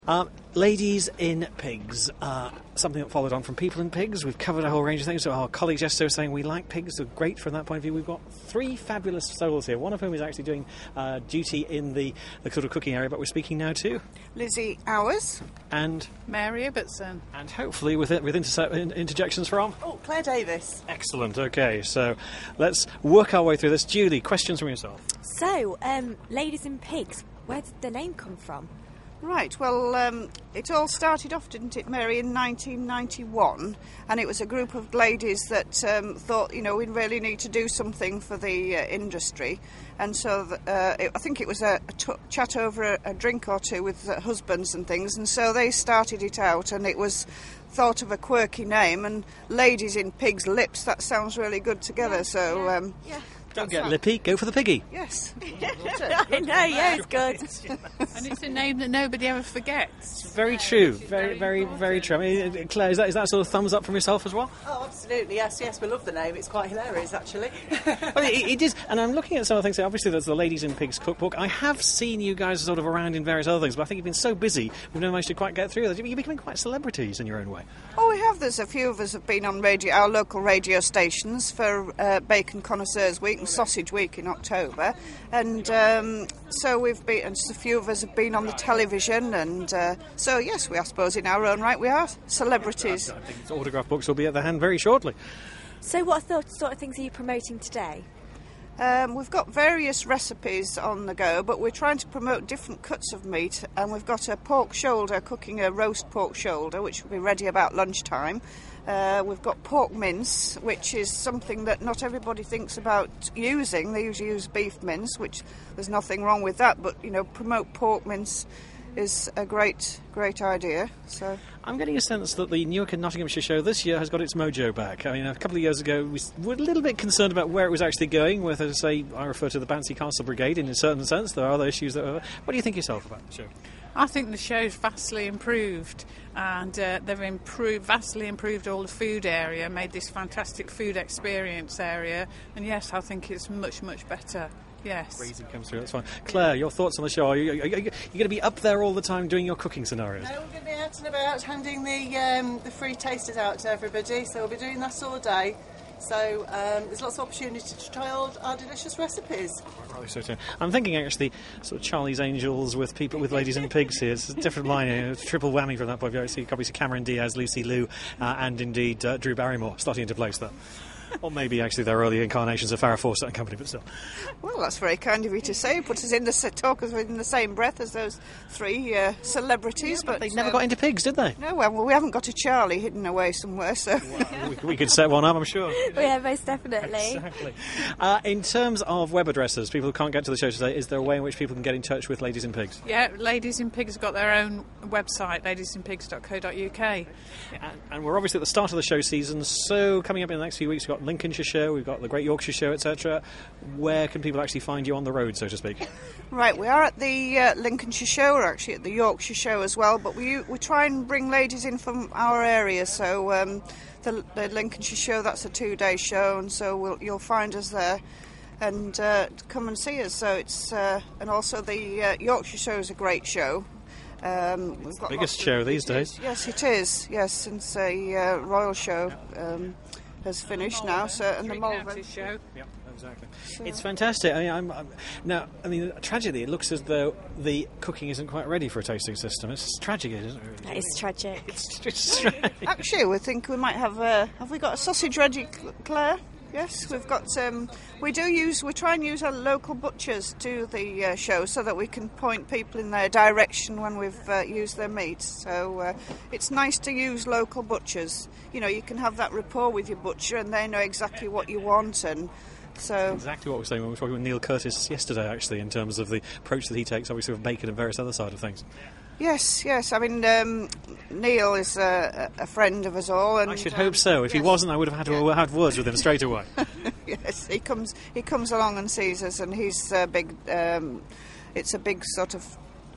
Ladies in Pigs, something that followed on from People in Pigs. We've covered a whole range of things. So our colleagues yesterday were saying we like pigs, they're great from that point of view. We've got three fabulous souls here, one of whom is actually doing duty in the sort of cooking area, but we're speaking now to Lizzie Hours and Mary Ibbotson, and hopefully with interjections from Claire Davis. Excellent. Okay, so let's work our way through this. Julie, questions from yourself. So, Ladies in Pigs, where did the name come from? Right, well, it all started off, didn't it, Mary, in 1991, and it was a group of ladies that thought, you know, we really need to do something for the industry, and so I think it was a chat over a drink or two with husbands and things, and so they started it out, and it was thought of a quirky name, and Ladies in Pigs' Lips, that sounds really good together, yeah, so... Yeah. Don't get lippy, go for the piggy. Yes. I know, yeah, it's good. and it's a name that nobody ever forgets. Very true. Very true. I mean, Claire, is that sort of thumbs up from yourself as well? Oh, absolutely. Yes, we love the name. It's quite hilarious, actually. Well, it is, and I'm looking at some of the things. Obviously, there's the Ladies in Pigs cookbook. I have seen you guys sort of around in various other things, but I think you've been so busy, we've never managed to quite get through that. You're becoming quite celebrities in your own way. Oh, we have. There's a few of us have been on our local radio stations for Bacon Connoisseurs Week and Sausage Week in October, and so we've been, and a few of us have been on the television, and so yes, I suppose in our own right we are celebrities. I think autograph books will be at the hand very shortly. So what sort of things are you promoting today? We've got various recipes on the go, but we're trying to promote different cuts of meat, and we've got a pork shoulder, cooking a roast pork shoulder, which will be ready about lunchtime. We've got pork mince, which is something that not everybody thinks about using. They usually use beef mince, which there's nothing wrong with that, but, you know, promote pork mince is a great idea. So I'm getting a sense that the Newark and Nottinghamshire show this year has got its mojo back. I mean, a couple of years ago we were a little bit concerned about where it was actually going with, as I say, I refer to the Bouncy Castle Brigade in a certain sense. There are other issues that what do you think yourself about the show? I think the show's vastly improved, and they've vastly improved all the food area, made this fantastic food experience area, and yes, I think it's much better. Yes. Reason comes through, that's fine. Claire, your thoughts on the show? Are you going to be up there all the time doing your cooking scenarios? No, we're going to be out and about handing the free tasters out to everybody, so we'll be doing that all day. So there's lots of opportunity to try our delicious recipes. Right, so too. I'm thinking actually sort of Charlie's Angels with people with Ladies and Pigs here. It's a different line here. It's a triple whammy from that point of view. Obviously Cameron Diaz, Lucy Liu, and indeed Drew Barrymore starting into place there. Or maybe actually they're early incarnations of Farrah Fawcett and company, but still. Well, that's very kind of you to say. Put us in talk us in the same breath as those three celebrities. Yeah, but they never got into pigs, did they? No, well, we haven't got a Charlie hidden away somewhere, so... Well, we could set one up, I'm sure. Yeah, most definitely. Exactly. In terms of web addresses, people who can't get to the show today, is there a way in which people can get in touch with Ladies in Pigs? Yeah, Ladies in Pigs have got their own website, ladiesinpigs.co.uk. And we're obviously at the start of the show season, so coming up in the next few weeks we've got Lincolnshire Show, we've got the Great Yorkshire Show, etc. Where can people actually find you on the road, so to speak? Right, we are at the Lincolnshire Show, we're actually at the Yorkshire Show as well, but we try and bring ladies in from our area, so the Lincolnshire Show, that's a 2-day show, and so you'll find us there and come and see us. So it's and also the Yorkshire Show is a great show. It's the biggest show these days. Yes, it is. Yes, since a Royal Show has finished now. So and the Malvern Show. Yeah, exactly. So. It's fantastic. I mean, tragically, it looks as though the cooking isn't quite ready for a tasting system. It's tragic, isn't it? Really? That is tragic. It's tragic. Actually, we think we might have. Have we got a sausage ready, Claire? Yes, we've got. We try and use our local butchers to the show so that we can point people in their direction when we've used their meat. So it's nice to use local butchers. You know, you can have that rapport with your butcher, and they know exactly what you want, and so exactly what we were saying when we were talking with Neil Curtis yesterday, actually, in terms of the approach that he takes, obviously with bacon and various other side of things. Yes. I mean, Neil is a friend of us all, and I should hope so. If he wasn't, I would have had to have words with him straight away. Yes, he comes along and sees us, and he's big. It's a big sort of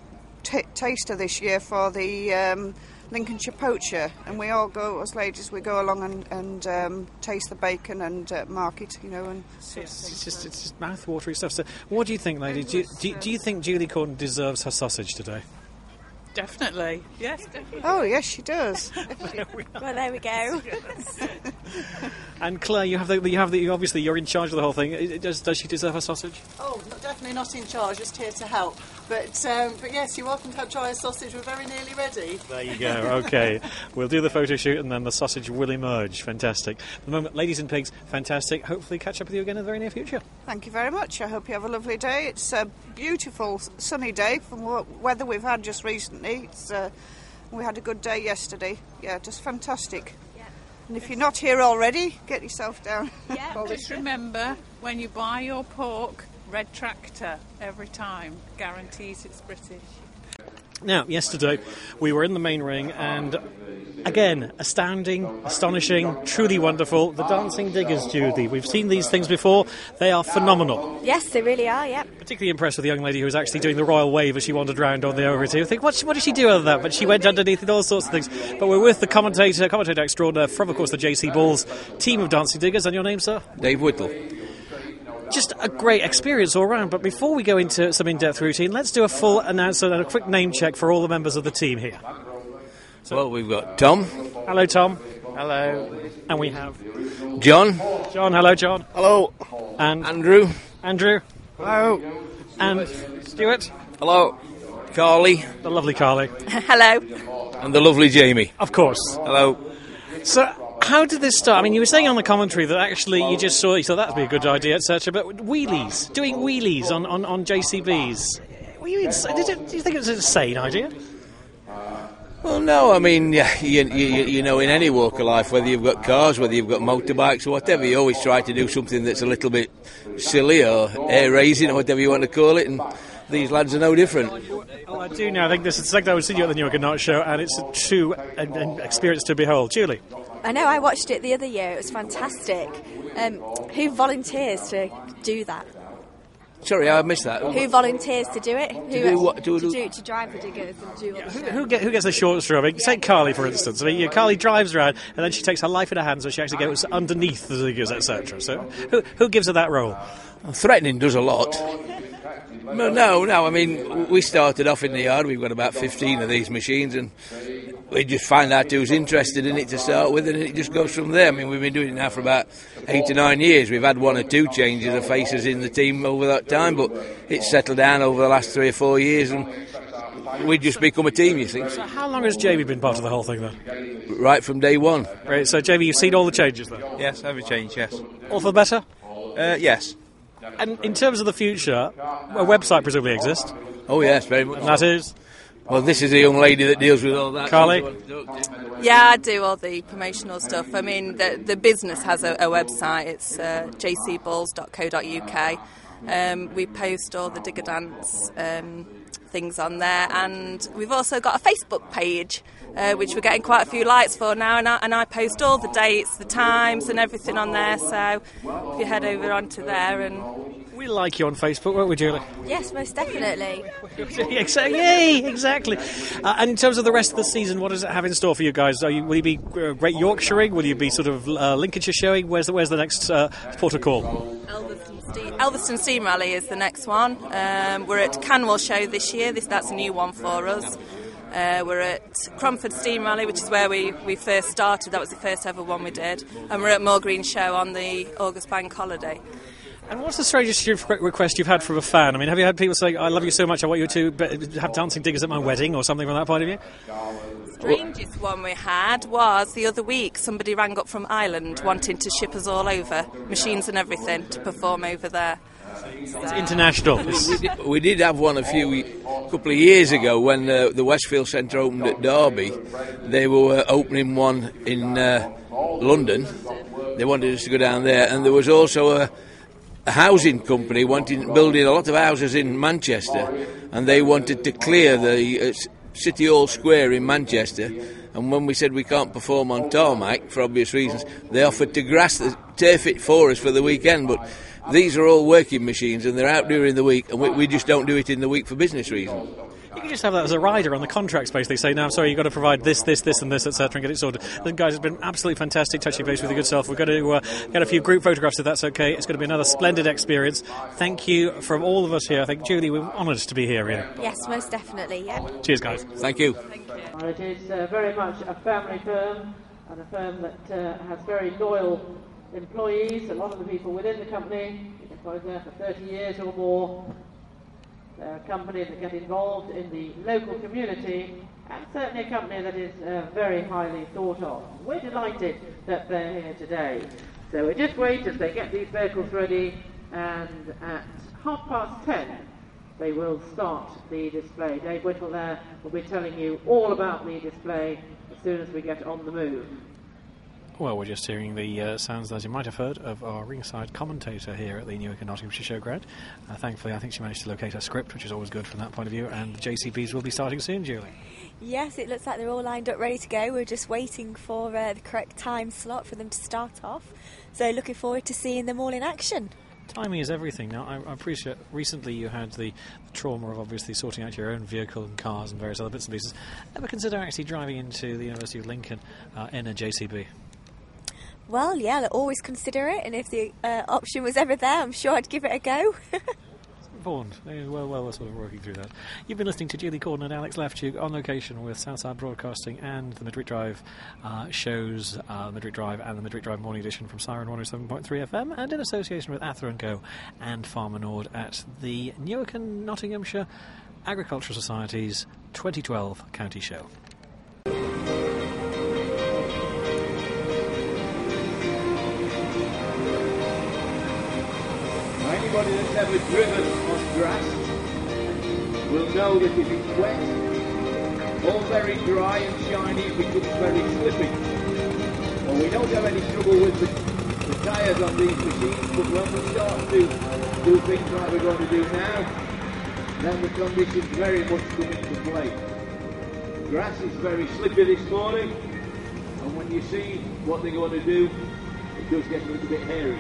taster this year for the Lincolnshire Poacher, and we all go as ladies. We go along and taste the bacon and mark it, you know. And it's just mouth-watering stuff. So, what do you think, ladies? Do you think Julie Corden deserves her sausage today? Definitely. Yes, definitely. Oh, yes, she does. Well, there we go. And Claire, you obviously you're in charge of the whole thing. Does she deserve a sausage? Oh, definitely not in charge, just here to help. But yes, you're welcome to try a sausage. We're very nearly ready. There you go. Okay, we'll do the photo shoot and then the sausage will emerge. Fantastic. At the moment, Ladies and Pigs, fantastic. Hopefully catch up with you again in the very near future. Thank you very much. I hope you have a lovely day. It's a beautiful sunny day from weather we've had just recently. We had a good day yesterday. Yeah, just fantastic. Yeah. And if you're not here already, get yourself down. Yeah. Just remember, when you buy your pork, Red Tractor every time. Guarantees it's British. Now, yesterday we were in the main ring and again, astounding, astonishing, truly wonderful. The Dancing Diggers, Judy. We've seen these things before. They are phenomenal. Yes, they really are, yeah. Particularly impressed with the young lady who was actually doing the royal wave as she wandered around on the overtee. I think, what did she do other than that? But she went underneath and all sorts of things. But we're with the commentator extraordinaire from, of course, the JC Balls team of Dancing Diggers. And your name, sir? Dave Whittle. Just a great experience all round. But before we go into some in-depth routine, let's do a full announcement and a quick name check for all the members of the team here. Well, we've got Tom. Hello, Tom. Hello. And we have John. John. Hello, John. Hello. And Andrew. Andrew. Hello. And Stuart. Hello. Carly. The lovely Carly. Hello. And the lovely Jamie. Of course. Hello. So, how did this start? I mean, you were saying on the commentary that actually you thought that'd be a good idea, etc. But wheelies, doing wheelies on JCBs. Were you do you think it was an insane idea? Well, no, I mean, you know, in any walk of life, whether you've got cars, whether you've got motorbikes or whatever, you always try to do something that's a little bit silly or air-raising or whatever you want to call it, and these lads are no different. Well, I do now. I think this is the second time we've seen you at the Newark Night Show, and it's a true experience to behold. Julie? I know, I watched it the other year. It was fantastic. Who volunteers to do that? Sorry, I missed that. Who volunteers to do it? do what? To drive the diggers and do all the stuff. Who gets the short straw? I mean, say Carly, for instance. I mean, Carly drives around, and then she takes her life in her hands, so she actually goes underneath the diggers, etc. So, who gives her that role? Threatening does a lot. No, I mean, we started off in the yard, we've got about 15 of these machines, and we just find out who's interested in it to start with, and it just goes from there. I mean, we've been doing it now for about 8 to 9 years. We've had 1 or 2 changes of faces in the team over that time, but it's settled down over the last 3 or 4 years, and we just become a team, you see. So how long has Jamie been part of the whole thing, then? Right from day one. Great, so Jamie, you've seen all the changes, then? Yes, every change, yes. All for the better? Yes. And in terms of the future, a website presumably exists. Oh, yes, very much. And that is? Well, this is the young lady that deals with all that. Carly? Yeah, I do all the promotional stuff. I mean, the business has a website. It's jcballs.co.uk. We post all the Digger Dance things on there, and we've also got a Facebook page, which we're getting quite a few likes for now, and I post all the dates, the times and everything on there, so if you head over onto there. And we like you on Facebook, won't we, Julie? Yes, most definitely. Yay, exactly. And in terms of the rest of the season, what does it have in store for you guys? Will you be Great Yorkshireing? Will you be sort of Lincolnshire showing? Where's the next port of call? Elverston Steam Rally is the next one. We're at Canwell Show this year. That's a new one for us. We're at Cromford Steam Rally, which is where we first started. That was the first ever one we did. And we're at Moor Green Show on the August bank holiday. And what's the strangest request you've had from a fan? I mean, have you had people saying, I love you so much, I want you to have Dancing Diggers at my wedding, or something from that point of view? Strangest one we had was the other week somebody rang up from Ireland wanting to ship us all over, machines and everything, to perform over there. It's international. We did have one a couple of years ago when the Westfield Centre opened at Derby. They were opening one in London. They wanted us to go down there, and there was also a housing company building a lot of houses in Manchester, and they wanted to clear the City Hall Square in Manchester. And when we said we can't perform on tarmac for obvious reasons, they offered to turf it for us for the weekend. But these are all working machines, and they're out during the week, and we just don't do it in the week for business reasons. You can just have that as a rider on the contracts, basically. Say, no, I'm sorry, you've got to provide this, and this, etc., and get it sorted. The guys have been absolutely fantastic, touching base with your good self. We're going to get a few group photographs, if that's okay. It's going to be another splendid experience. Thank you from all of us here. I think, Julie, we're honoured to be here, really. Yes, most definitely, yeah. Cheers, guys. Thank you. It is very much a family firm, and a firm that has very loyal employees. A lot of the people within the company have been employed there for 30 years or more. They're a company that get involved in the local community, and certainly a company that is very highly thought of. We're delighted that they're here today. So we just wait as they get these vehicles ready, and at 10:30 they will start the display. Dave Whittle there will be telling you all about the display as soon as we get on the move. Well, we're just hearing the sounds, as you might have heard, of our ringside commentator here at the Newark and Nottinghamshire Showground. Thankfully, I think she managed to locate her script, which is always good from that point of view, and the JCBs will be starting soon, Julie. Yes, it looks like they're all lined up, ready to go. We're just waiting for the correct time slot for them to start off. So looking forward to seeing them all in action. Timing is everything. Now, I appreciate recently you had the trauma of obviously sorting out your own vehicle and cars and various other bits and pieces. Ever consider actually driving into the University of Lincoln in a JCB? Well, yeah, I'll always consider it, and if the option was ever there, I'm sure I'd give it a go. Vaughan, well, we're sort of working through that. You've been listening to Julie Corden and Alex Lefchuk on location with Southside Broadcasting and the Midweek Drive shows, Midweek Drive and the Midweek Drive Morning Edition from Siren 107.3 FM, and in association with Ather & Co and Farmer Nord at the Newark and Nottinghamshire Agricultural Society's 2012 County Show. Anybody that's ever driven on grass will know that if it's wet, all very dry and shiny, it becomes very slippy. Well, we don't have any trouble with the tyres on these machines, but when we start to do things like we're going to do now, then the conditions very much come into play. Grass is very slippy this morning, and when you see what they're going to do, it does get a little bit hairy.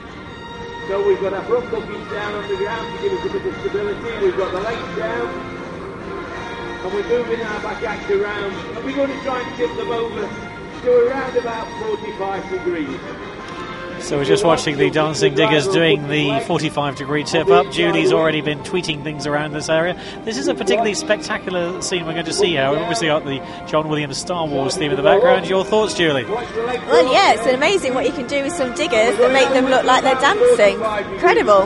So we've got our front buckets down on the ground to give us a bit of stability. We've got the legs down. And we're moving our back axle around. And we're going to try and tip them over to around about 45 degrees. So we're just watching the Dancing Diggers doing the 45-degree tip-up. Julie's already been tweeting things around this area. This is a particularly spectacular scene we're going to see here. We've obviously got the John Williams Star Wars theme in the background. Your thoughts, Julie? Well, yeah, it's amazing what you can do with some diggers that make them look like they're dancing. Incredible.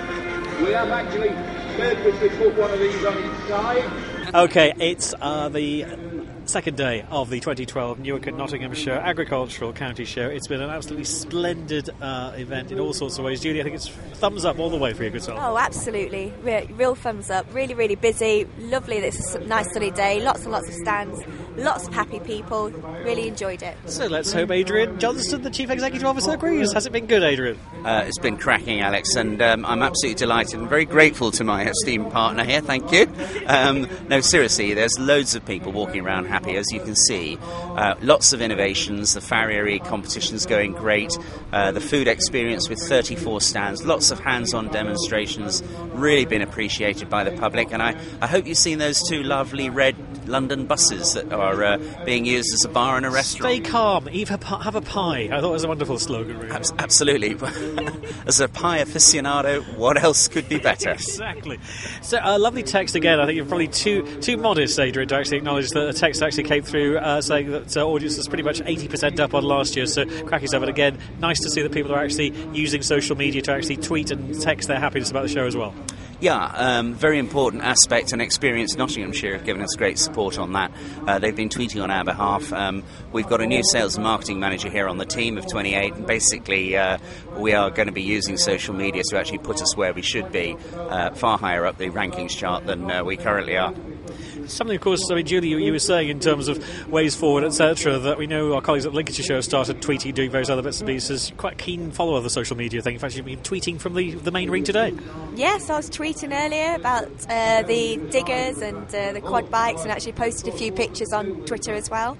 We have actually purposely put one of these on each side. OK, it's the second day of the 2012 Newark and Nottinghamshire Agricultural County Show. It's been an absolutely splendid event in all sorts of ways. Julie, I think it's thumbs up all the way for you, good self. Oh, absolutely. Real thumbs up. Really, really busy. Lovely. It's a nice sunny day. Lots and lots of stands. Lots of happy people. Really enjoyed it. So let's hope Adrian Johnston, the Chief Executive Officer, agrees. Has it been good, Adrian? It's been cracking, Alex, and I'm absolutely delighted and very grateful to my esteemed partner here. Thank you. No, seriously, there's loads of people walking around happy, as you can see. Lots of innovations. The farriery competition's going great. The food experience with 34 stands. Lots of hands-on demonstrations. Really been appreciated by the public, and I hope you've seen those two lovely red London buses that are being used as a bar and a restaurant. Stay calm, have a pie. I thought it was a wonderful slogan, really. Absolutely. As a pie aficionado, what else could be better? Exactly. So, lovely text again. I think you're probably too modest, Adrian, to actually acknowledge that a text actually came through saying that audience is pretty much 80% up on last year, so crack yourself. And again, nice to see that people are actually using social media to actually tweet and text their happiness about the show as well. Yeah, very important aspect, and Experience Nottinghamshire have given us great support on that. They've been tweeting on our behalf. We've got a new sales and marketing manager here on the team of 28, and basically we are going to be using social media to actually put us where we should be, far higher up the rankings chart than we currently are. Something, of course, I mean, Julie, you were saying in terms of ways forward, etc., that we know our colleagues at the Lincolnshire Show started tweeting, doing various other bits and pieces. Quite a keen follower of the social media thing. In fact, you've been tweeting from the main ring today. Yes, I was tweeting earlier about the diggers and the quad bikes, and actually posted a few pictures on Twitter as well.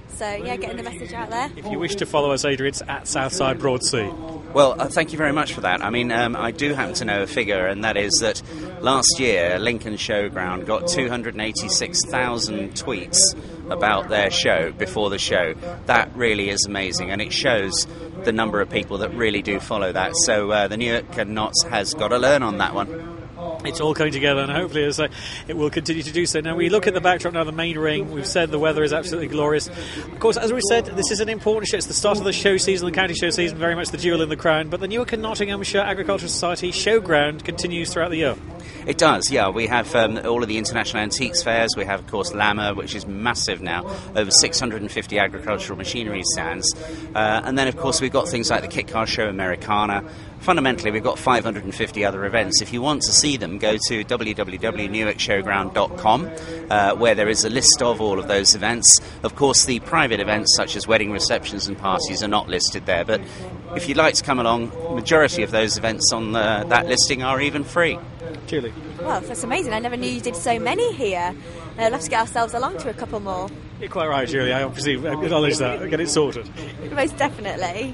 So, yeah, getting the message out there. If you wish to follow us, Adrian, it's at Southside Broadsea. Well, thank you very much for that. I mean, I do happen to know a figure, and that is that last year Lincoln Showground got 286,000 tweets about their show before the show. That really is amazing, and it shows the number of people that really do follow that. So the Newark and Notts has got to learn on that one. It's all coming together, and hopefully, as I say, it will continue to do so. Now, we look at the backdrop now, the main ring. We've said the weather is absolutely glorious. Of course, as we said, this is an important show. It's the start of the show season, the county show season, very much the jewel in the crown. But the Newark and Nottinghamshire Agricultural Society Showground continues throughout the year. It does, yeah. We have all of the international antiques fairs. We have, of course, LAMA, which is massive now, over 650 agricultural machinery stands. And then, of course, we've got things like the Kit Car Show Americana. Fundamentally, we've got 550 other events. If you want to see them, go to www.newarkshowground.com, where there is a list of all of those events. Of course, the private events, such as wedding receptions and parties, are not listed there. But if you'd like to come along, the majority of those events on that listing are even free. Julie? Well, that's amazing. I never knew you did so many here. We'll have to get ourselves along to a couple more. You're quite right, Julie. I obviously acknowledge that. Get it sorted. Most definitely.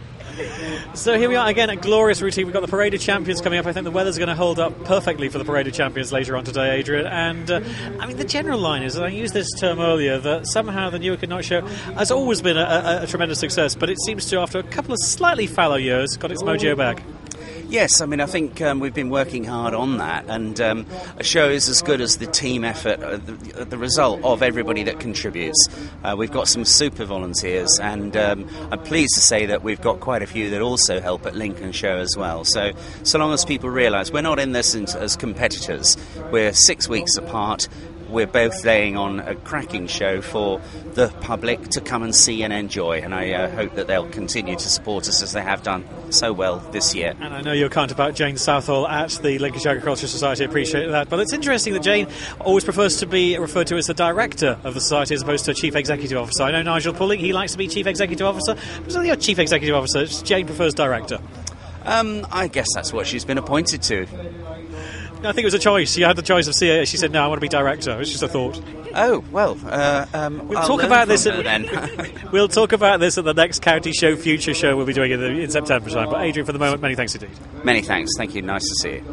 So here we are again, a glorious routine. We've got the Parade of Champions coming up. I think the weather's going to hold up perfectly for the Parade of Champions later on today, Adrian. And I mean, the general line is, and I used this term earlier, that somehow the Newark and Notts show has always been a tremendous success, but it seems to, after a couple of slightly fallow years, got its mojo back. Yes, I mean, I think we've been working hard on that, and a show is as good as the team effort, the result of everybody that contributes. We've got some super volunteers, and I'm pleased to say that we've got quite a few that also help at Lincoln Show as well. So long as people realise we're not in this as competitors, we're 6 weeks apart. We're both laying on a cracking show for the public to come and see and enjoy, and I hope that they'll continue to support us as they have done so well this year. And I know your counterpart Jane Southall at the Lincolnshire Agricultural Society appreciate that, but it's interesting that Jane always prefers to be referred to as the director of the society as opposed to Chief Executive Officer. I know Nigel Pulling, he likes to be Chief Executive Officer, but so you're Chief Executive Officer, Jane prefers director. I guess that's what she's been appointed to. No, I think it was a choice. You had the choice of CA. She said, no, I want to be director. It was just a thought. Oh, well, we'll talk about this then. We'll talk about this at the next county show, future show we'll be doing in September time. But Adrian, for the moment, many thanks indeed. Many thanks. Thank you. Nice to see you.